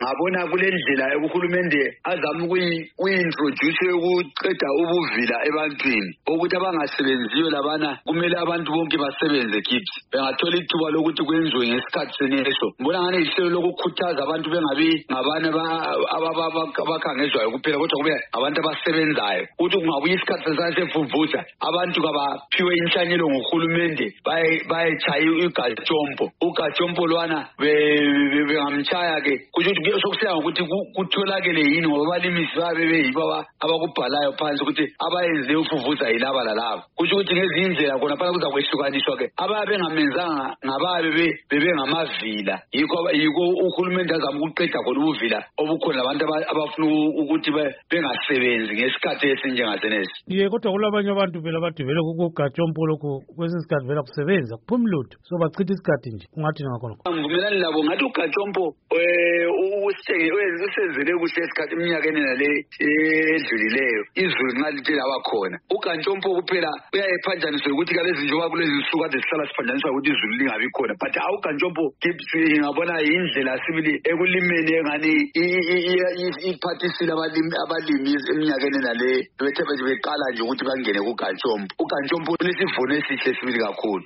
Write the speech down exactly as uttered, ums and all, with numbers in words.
ngabona kule ndlela uhulumende azama ukuyi-introduce ukuqeda ubuvila ebantwini ukuthi abangasebenziyo labana kumele abantu bonke basebenze kids bengathola ithuba lokuthi kwenziwe ngesikhathi seneso. Ngibona ngani ihlelo lokukhuthaza abantu bengabi ngabana abakhangezwayo kuphela kodwa kube abantu abasebenzayo ukuthi kungabuya isikhathi sesasevumvuza abantu kabaphiwe inhlanyelo nguhulumende bayetshaya igajompo ugajompo lwana bengamtshaya-ke kusho ukuthi sokusiya ngokuthi kutholakele yini ngoba abalimisi babe beyibo abakubhalayo phansi ukuthi abayenze ufuvuza yilaba lalaba. Kusho ukuthi ngezinye indlela khona phana kuza kwehlukaniswa-ke ababe bengamenzanga ngababe bebengamavila yikho uhulumende azama ukuqeda khona ubuvila obukhona labantu abafuna ukuthi bengasebenzi ngesikhathi esinjengasenesi. Ye kodwa kulabanye abantu vele abathi vele kugajompo lokhu kwesinye isikhathi vele kusebenza kuphuma lutho so bachitha isikhathi nje ungathi ngakhona. Ngivumelani labo ngathi ugajompo usenzele kuhle isikhathi eminyakeni nale edlulileyo izulu ngalite labakhona. Ugajompo kuphela uyayephanjaniswa ukuthi kalezi njengoba kulezi nsuku kade sihlala siphanjaniswa ukuthi izulu lingabi khona but awugajompo ngabona yindlela sibili ekulimeni engani iphathisile abalimi eminyakeni nale bethe beqala nje ukuthi bangene kugajompo. Ugajompo unesivuno esihle sibili kakhulu.